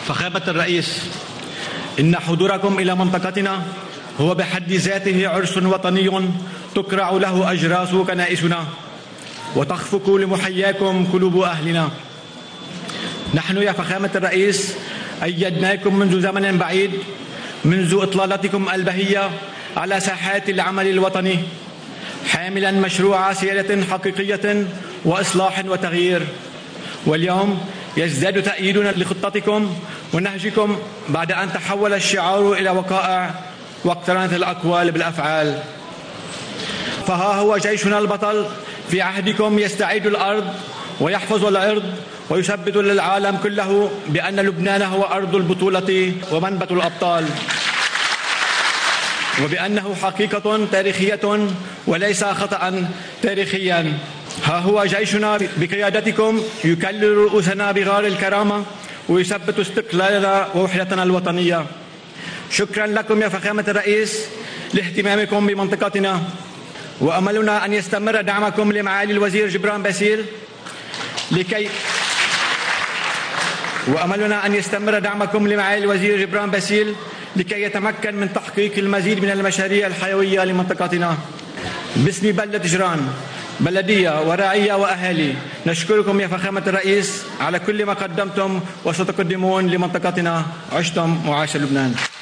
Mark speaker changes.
Speaker 1: فخامة الرئيس، إن حضوركم إلى منطقتنا هو بحد ذاته عرس وطني تكرع له أجراس كنائسنا وتخفق لمحياكم قلوب أهلنا. نحن يا فخامة الرئيس أيدناكم منذ زمن بعيد، منذ إطلالتكم البهية على ساحات العمل الوطني، حاملا مشروع سيادة حقيقية وإصلاح وتغيير. واليوم يزداد تأييدنا لخطتكم ونهجكم بعد أن تحول الشعار إلى وقائع واقترنت الأقوال بالأفعال. فها هو جيشنا البطل في عهدكم يستعيد الأرض ويحفظ العرض ويثبت للعالم كله بأن لبنان هو أرض البطولة ومنبت الأبطال، وبأنه حقيقة تاريخية وليس خطأ تاريخيا. ها هو جيشنا بقيادتكم يكلل رؤوسنا بغار الكرامة ويثبت استقلالنا ووحدتنا الوطنية. شكرا لكم يا فخامة الرئيس لاهتمامكم بمنطقتنا، وأملنا أن يستمر دعمكم لمعالي الوزير جبران باسيل لكي يتمكن من تحقيق المزيد من المشاريع الحيوية لمنطقتنا. باسم بلدة جران، بلدية ورعية وأهالي، نشكركم يا فخامة الرئيس على كل ما قدمتم وستقدمون لمنطقتنا. عشتم وعاش لبنان.